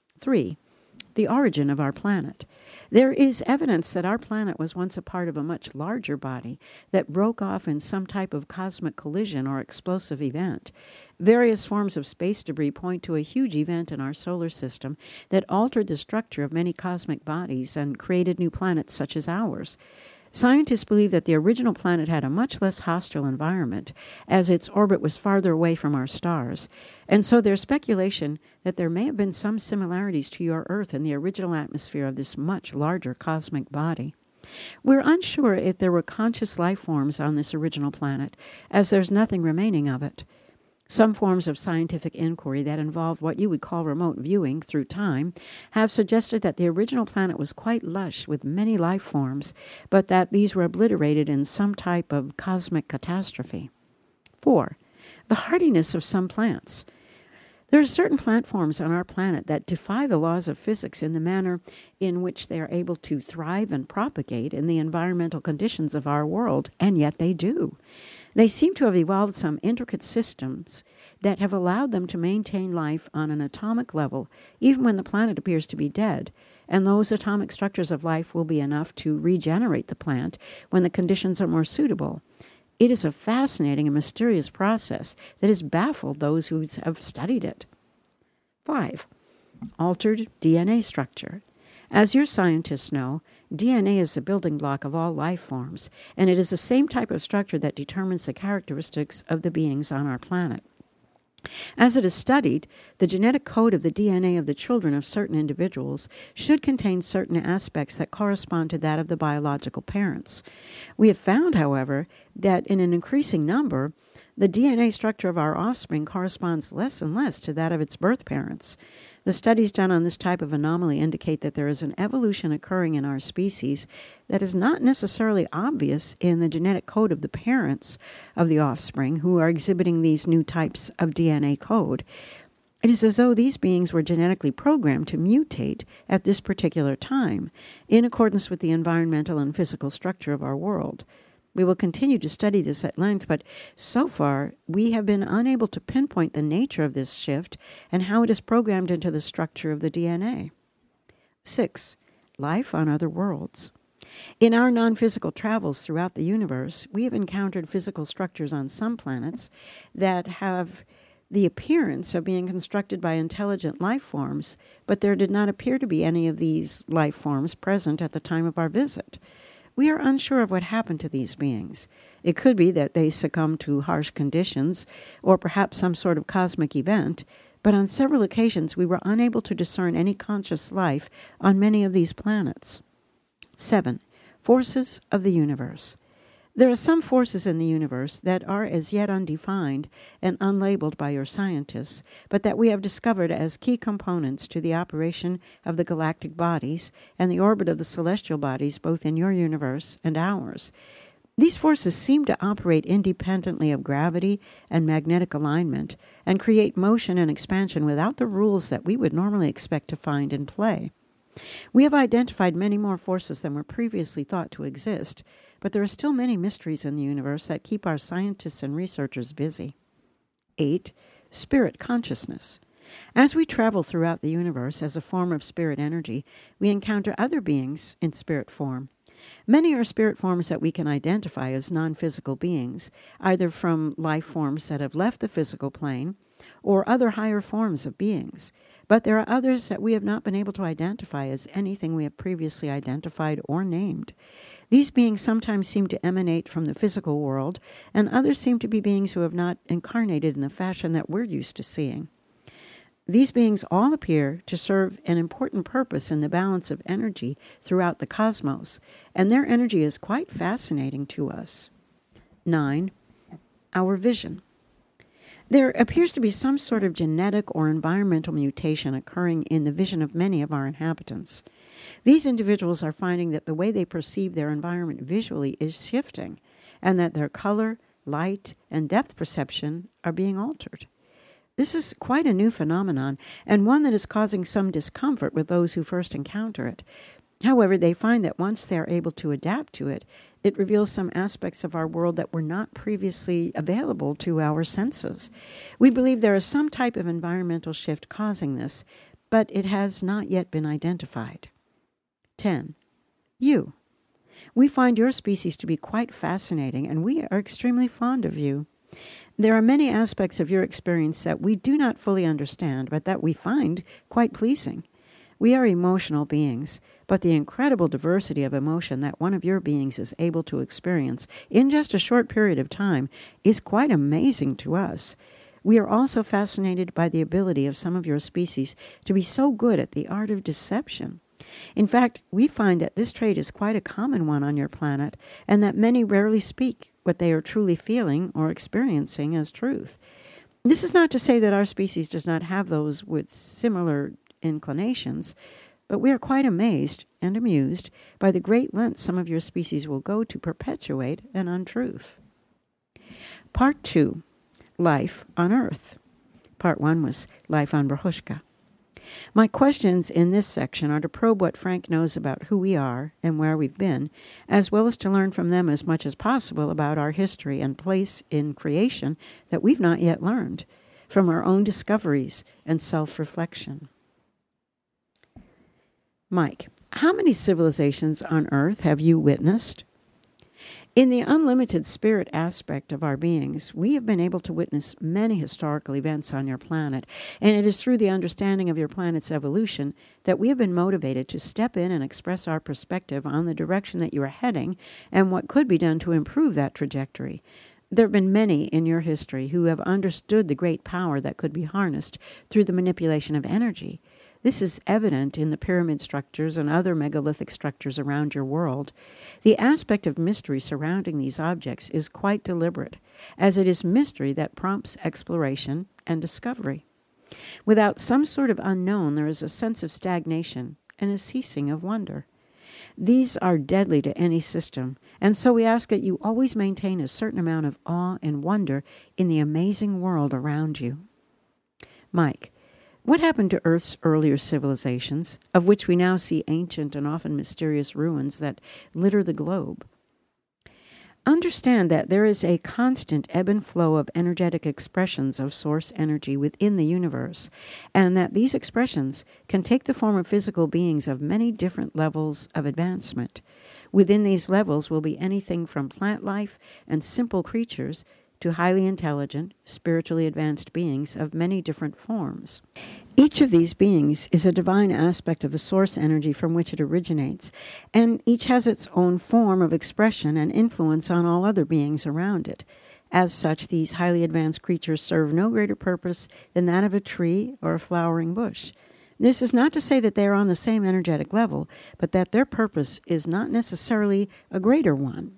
3. The origin of our planet. There is evidence that our planet was once a part of a much larger body that broke off in some type of cosmic collision or explosive event. Various forms of space debris point to a huge event in our solar system that altered the structure of many cosmic bodies and created new planets such as ours. Scientists believe that the original planet had a much less hostile environment, as its orbit was farther away from our stars, and so there's speculation that there may have been some similarities to your Earth in the original atmosphere of this much larger cosmic body. We're unsure if there were conscious life forms on this original planet, as there's nothing remaining of it. Some forms of scientific inquiry that involve what you would call remote viewing through time have suggested that the original planet was quite lush with many life forms, but that these were obliterated in some type of cosmic catastrophe. 4. The hardiness of some plants. There are certain plant forms on our planet that defy the laws of physics in the manner in which they are able to thrive and propagate in the environmental conditions of our world, and yet they do. They seem to have evolved some intricate systems that have allowed them to maintain life on an atomic level, even when the planet appears to be dead, and those atomic structures of life will be enough to regenerate the plant when the conditions are more suitable. It is a fascinating and mysterious process that has baffled those who have studied it. 5. Altered DNA structure. As your scientists know, DNA is the building block of all life forms, and it is the same type of structure that determines the characteristics of the beings on our planet. As it is studied, the genetic code of the DNA of the children of certain individuals should contain certain aspects that correspond to that of the biological parents. We have found, however, that in an increasing number, the DNA structure of our offspring corresponds less and less to that of its birth parents. The studies done on this type of anomaly indicate that there is an evolution occurring in our species that is not necessarily obvious in the genetic code of the parents of the offspring who are exhibiting these new types of DNA code. It is as though these beings were genetically programmed to mutate at this particular time, in accordance with the environmental and physical structure of our world. We will continue to study this at length, but so far we have been unable to pinpoint the nature of this shift and how it is programmed into the structure of the DNA. 6. Life on other worlds. In our non-physical travels throughout the universe, we have encountered physical structures on some planets that have the appearance of being constructed by intelligent life forms, but there did not appear to be any of these life forms present at the time of our visit. We are unsure of what happened to these beings. It could be that they succumbed to harsh conditions, or perhaps some sort of cosmic event, but on several occasions we were unable to discern any conscious life on many of these planets. 7. Forces of the universe. There are some forces in the universe that are as yet undefined and unlabeled by your scientists, but that we have discovered as key components to the operation of the galactic bodies and the orbit of the celestial bodies both in your universe and ours. These forces seem to operate independently of gravity and magnetic alignment and create motion and expansion without the rules that we would normally expect to find in play. We have identified many more forces than were previously thought to exist, but there are still many mysteries in the universe that keep our scientists and researchers busy. 8. Spirit consciousness. As we travel throughout the universe as a form of spirit energy, we encounter other beings in spirit form. Many are spirit forms that we can identify as non-physical beings, either from life forms that have left the physical plane or other higher forms of beings. But there are others that we have not been able to identify as anything we have previously identified or named. These beings sometimes seem to emanate from the physical world, and others seem to be beings who have not incarnated in the fashion that we're used to seeing. These beings all appear to serve an important purpose in the balance of energy throughout the cosmos, and their energy is quite fascinating to us. 9. Our vision. There appears to be some sort of genetic or environmental mutation occurring in the vision of many of our inhabitants. These individuals are finding that the way they perceive their environment visually is shifting, and that their color, light, and depth perception are being altered. This is quite a new phenomenon, and one that is causing some discomfort with those who first encounter it. However, they find that once they are able to adapt to it, it reveals some aspects of our world that were not previously available to our senses. We believe there is some type of environmental shift causing this, but it has not yet been identified. 10. You. We find your species to be quite fascinating, and we are extremely fond of you. There are many aspects of your experience that we do not fully understand, but that we find quite pleasing. We are emotional beings, but the incredible diversity of emotion that one of your beings is able to experience in just a short period of time is quite amazing to us. We are also fascinated by the ability of some of your species to be so good at the art of deception. In fact, we find that this trait is quite a common one on your planet, and that many rarely speak what they are truly feeling or experiencing as truth. This is not to say that our species does not have those with similar inclinations, but we are quite amazed and amused by the great lengths some of your species will go to perpetuate an untruth. Part 2. Life on Earth. Part 1 was Life on Brahushka. My questions in this section are to probe what Frank knows about who we are and where we've been, as well as to learn from them as much as possible about our history and place in creation that we've not yet learned, from our own discoveries and self-reflection. Mike, how many civilizations on Earth have you witnessed? In the unlimited spirit aspect of our beings, we have been able to witness many historical events on your planet, and it is through the understanding of your planet's evolution that we have been motivated to step in and express our perspective on the direction that you are heading and what could be done to improve that trajectory. There have been many in your history who have understood the great power that could be harnessed through the manipulation of energy. This is evident in the pyramid structures and other megalithic structures around your world. The aspect of mystery surrounding these objects is quite deliberate, as it is mystery that prompts exploration and discovery. Without some sort of unknown, there is a sense of stagnation and a ceasing of wonder. These are deadly to any system, and so we ask that you always maintain a certain amount of awe and wonder in the amazing world around you. Mike, what happened to Earth's earlier civilizations, of which we now see ancient and often mysterious ruins that litter the globe? Understand that there is a constant ebb and flow of energetic expressions of source energy within the universe, and that these expressions can take the form of physical beings of many different levels of advancement. Within these levels will be anything from plant life and simple creatures to highly intelligent, spiritually advanced beings of many different forms. Each of these beings is a divine aspect of the source energy from which it originates, and each has its own form of expression and influence on all other beings around it. As such, these highly advanced creatures serve no greater purpose than that of a tree or a flowering bush. This is not to say that they are on the same energetic level, but that their purpose is not necessarily a greater one.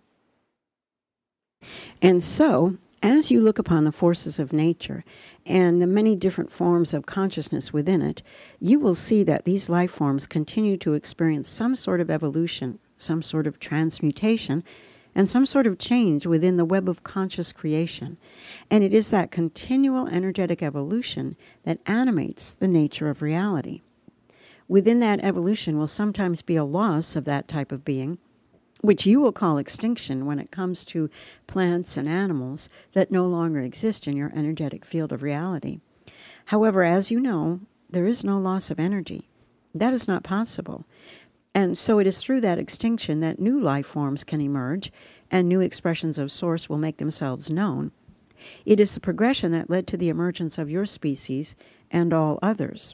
And so, as you look upon the forces of nature and the many different forms of consciousness within it, you will see that these life forms continue to experience some sort of evolution, some sort of transmutation, and some sort of change within the web of conscious creation. And it is that continual energetic evolution that animates the nature of reality. Within that evolution will sometimes be a loss of that type of being, which you will call extinction when it comes to plants and animals that no longer exist in your energetic field of reality. However, as you know, there is no loss of energy. That is not possible. And so it is through that extinction that new life forms can emerge and new expressions of source will make themselves known. It is the progression that led to the emergence of your species and all others.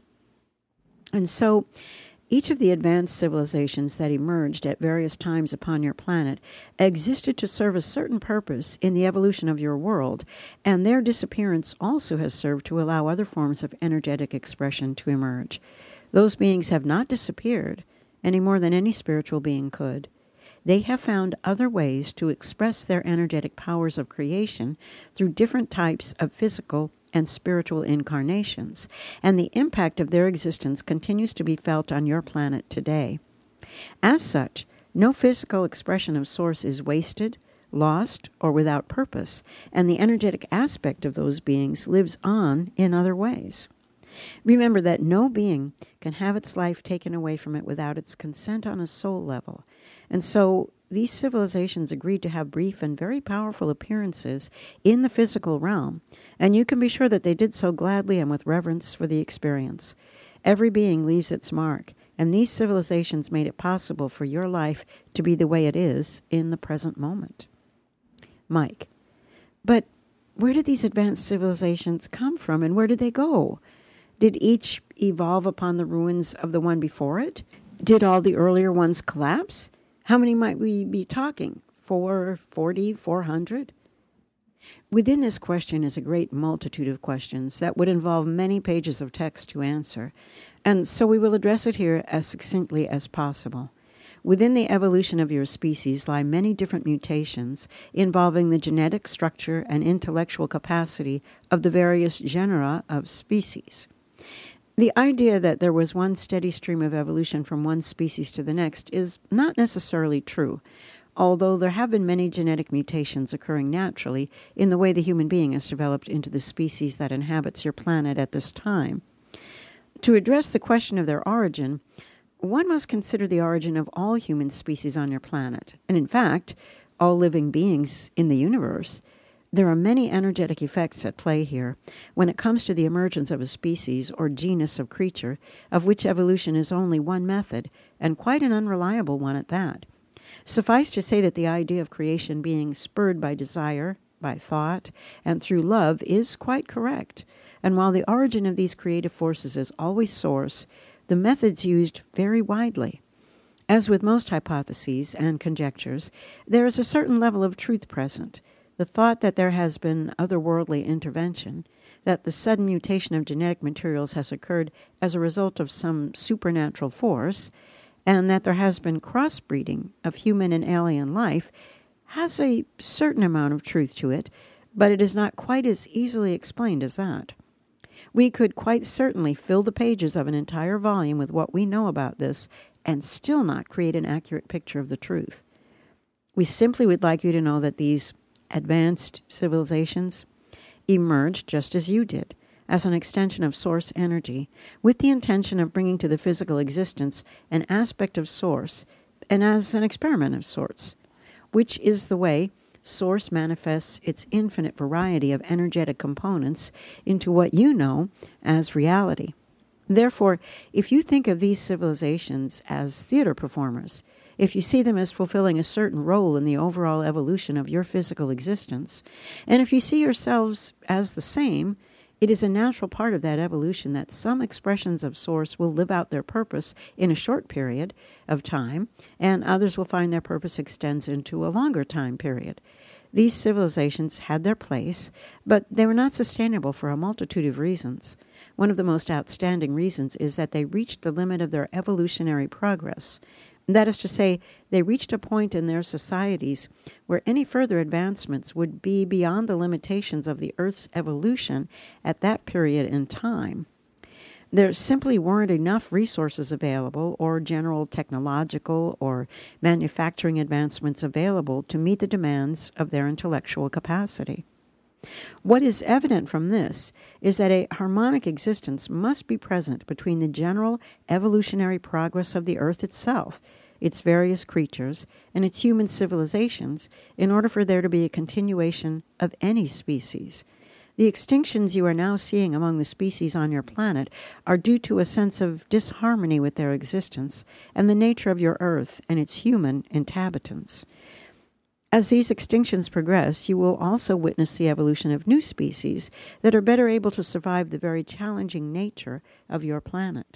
And so each of the advanced civilizations that emerged at various times upon your planet existed to serve a certain purpose in the evolution of your world, and their disappearance also has served to allow other forms of energetic expression to emerge. Those beings have not disappeared any more than any spiritual being could. They have found other ways to express their energetic powers of creation through different types of physical and spiritual incarnations, and the impact of their existence continues to be felt on your planet today. As such, no physical expression of source is wasted, lost, or without purpose, and the energetic aspect of those beings lives on in other ways. Remember that no being can have its life taken away from it without its consent on a soul level, and so these civilizations agreed to have brief and very powerful appearances in the physical realm, and you can be sure that they did so gladly and with reverence for the experience. Every being leaves its mark, and these civilizations made it possible for your life to be the way it is in the present moment. Mike, but where did these advanced civilizations come from, and where did they go? Did each evolve upon the ruins of the one before it? Did all the earlier ones collapse? How many might we be talking? 440, 400? Within this question is a great multitude of questions that would involve many pages of text to answer, and so we will address it here as succinctly as possible. Within the evolution of your species lie many different mutations involving the genetic structure and intellectual capacity of the various genera of species. The idea that there was one steady stream of evolution from one species to the next is not necessarily true, although there have been many genetic mutations occurring naturally in the way the human being has developed into the species that inhabits your planet at this time. To address the question of their origin, one must consider the origin of all human species on your planet, and in fact, all living beings in the universe. There are many energetic effects at play here when it comes to the emergence of a species or genus of creature, of which evolution is only one method, and quite an unreliable one at that. Suffice to say that the idea of creation being spurred by desire, by thought, and through love is quite correct. And while the origin of these creative forces is always source, the methods used vary widely. As with most hypotheses and conjectures, there is a certain level of truth present. The thought that there has been otherworldly intervention, that the sudden mutation of genetic materials has occurred as a result of some supernatural force, and that there has been crossbreeding of human and alien life, has a certain amount of truth to it, but it is not quite as easily explained as that. We could quite certainly fill the pages of an entire volume with what we know about this and still not create an accurate picture of the truth. We simply would like you to know that these advanced civilizations emerged just as you did, as an extension of source energy, with the intention of bringing to the physical existence an aspect of source, and as an experiment of sorts, which is the way source manifests its infinite variety of energetic components into what you know as reality. Therefore, if you think of these civilizations as theater performers, if you see them as fulfilling a certain role in the overall evolution of your physical existence, and if you see yourselves as the same, it is a natural part of that evolution that some expressions of source will live out their purpose in a short period of time, and others will find their purpose extends into a longer time period. These civilizations had their place, but they were not sustainable for a multitude of reasons. One of the most outstanding reasons is that they reached the limit of their evolutionary progress. That is to say, they reached a point in their societies where any further advancements would be beyond the limitations of the Earth's evolution at that period in time. There simply weren't enough resources available or general technological or manufacturing advancements available to meet the demands of their intellectual capacity. What is evident from this is that a harmonic existence must be present between the general evolutionary progress of the Earth itself, its various creatures, and its human civilizations in order for there to be a continuation of any species. The extinctions you are now seeing among the species on your planet are due to a sense of disharmony with their existence and the nature of your Earth and its human inhabitants. As these extinctions progress, you will also witness the evolution of new species that are better able to survive the very challenging nature of your planet.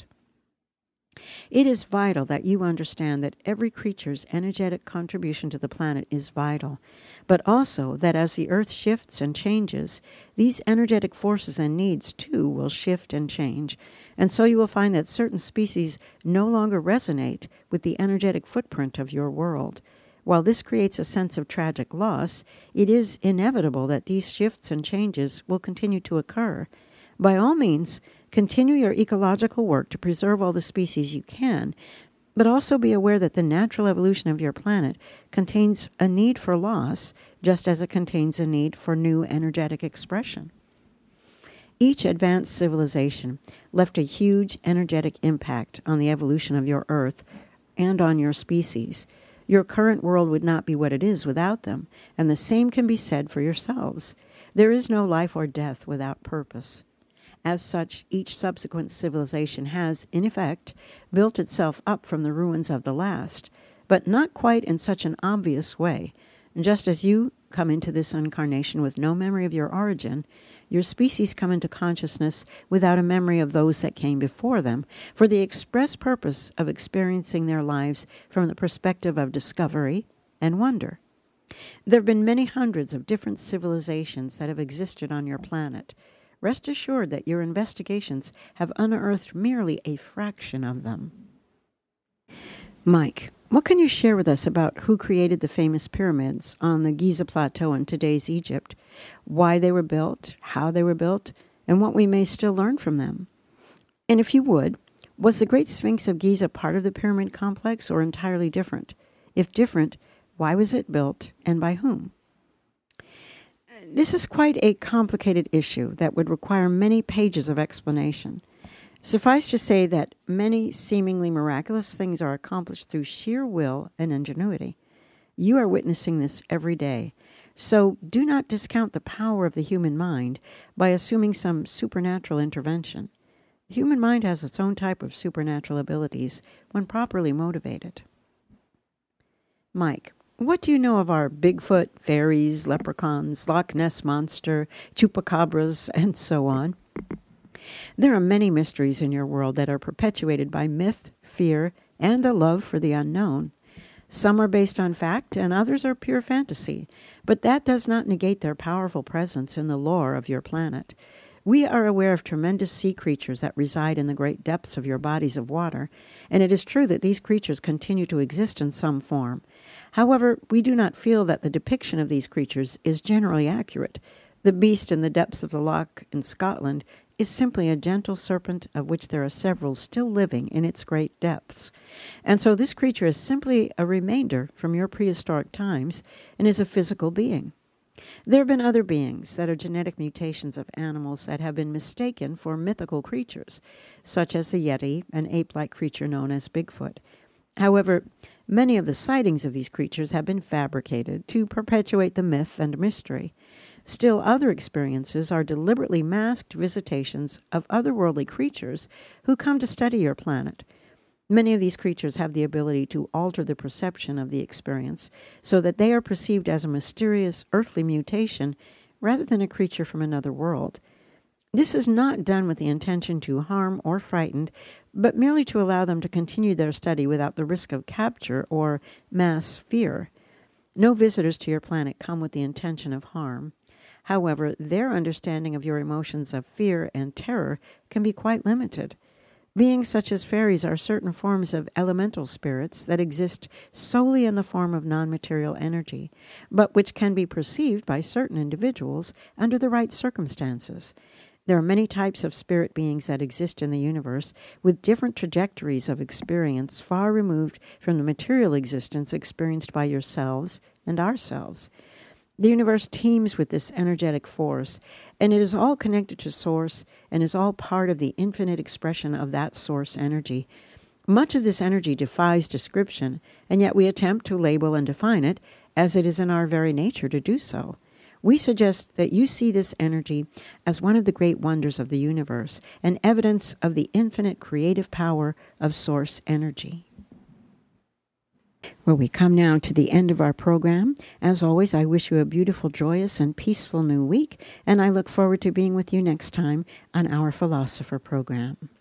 It is vital that you understand that every creature's energetic contribution to the planet is vital, but also that as the Earth shifts and changes, these energetic forces and needs, too, will shift and change, and so you will find that certain species no longer resonate with the energetic footprint of your world. While this creates a sense of tragic loss, it is inevitable that these shifts and changes will continue to occur. By all means, continue your ecological work to preserve all the species you can, but also be aware that the natural evolution of your planet contains a need for loss, just as it contains a need for new energetic expression. Each advanced civilization left a huge energetic impact on the evolution of your Earth and on your species. Your current world would not be what it is without them, and the same can be said for yourselves. There is no life or death without purpose. As such, each subsequent civilization has, in effect, built itself up from the ruins of the last, but not quite in such an obvious way. Just as you come into this incarnation with no memory of your origin, your species come into consciousness without a memory of those that came before them, for the express purpose of experiencing their lives from the perspective of discovery and wonder. There have been many hundreds of different civilizations that have existed on your planet. Rest assured that your investigations have unearthed merely a fraction of them. Mike, what can you share with us about who created the famous pyramids on the Giza Plateau in today's Egypt, why they were built, how they were built, and what we may still learn from them? And if you would, was the Great Sphinx of Giza part of the pyramid complex or entirely different? If different, why was it built and by whom? This is quite a complicated issue that would require many pages of explanation. Suffice to say that many seemingly miraculous things are accomplished through sheer will and ingenuity. You are witnessing this every day. So do not discount the power of the human mind by assuming some supernatural intervention. The human mind has its own type of supernatural abilities when properly motivated. Mike, what do you know of our Bigfoot, fairies, leprechauns, Loch Ness Monster, chupacabras, and so on? There are many mysteries in your world that are perpetuated by myth, fear, and a love for the unknown. Some are based on fact, and others are pure fantasy, but that does not negate their powerful presence in the lore of your planet. We are aware of tremendous sea creatures that reside in the great depths of your bodies of water, and it is true that these creatures continue to exist in some form. However, we do not feel that the depiction of these creatures is generally accurate. The beast in the depths of the loch in Scotland is simply a gentle serpent of which there are several still living in its great depths. And so this creature is simply a remainder from your prehistoric times and is a physical being. There have been other beings that are genetic mutations of animals that have been mistaken for mythical creatures, such as the Yeti, an ape-like creature known as Bigfoot. However, many of the sightings of these creatures have been fabricated to perpetuate the myth and mystery. Still, other experiences are deliberately masked visitations of otherworldly creatures who come to study your planet. Many of these creatures have the ability to alter the perception of the experience so that they are perceived as a mysterious earthly mutation rather than a creature from another world. This is not done with the intention to harm or frighten, but merely to allow them to continue their study without the risk of capture or mass fear. No visitors to your planet come with the intention of harm. However, their understanding of your emotions of fear and terror can be quite limited. Beings such as fairies are certain forms of elemental spirits that exist solely in the form of non-material energy, but which can be perceived by certain individuals under the right circumstances. There are many types of spirit beings that exist in the universe with different trajectories of experience far removed from the material existence experienced by yourselves and ourselves. The universe teems with this energetic force, and it is all connected to Source and is all part of the infinite expression of that Source energy. Much of this energy defies description, and yet we attempt to label and define it as it is in our very nature to do so. We suggest that you see this energy as one of the great wonders of the universe, an evidence of the infinite creative power of Source energy. Well, we come now to the end of our program. As always, I wish you a beautiful, joyous, and peaceful new week, and I look forward to being with you next time on our Philosopher program.